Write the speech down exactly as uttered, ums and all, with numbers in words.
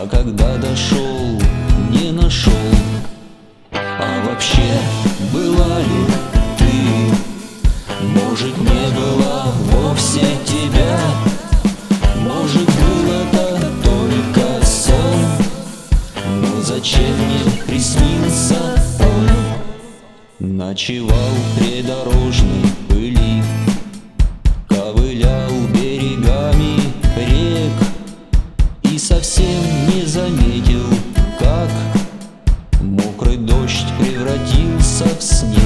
А когда дошел, не нашел. А вообще, была ли ты? Может, не было вовсе тебя? Может, был это только сон? Но зачем мне приснился он? Ночевал в придорожной пыли, ковылял берегами рек и совсем не заметил, как мокрый дождь превратился в снег.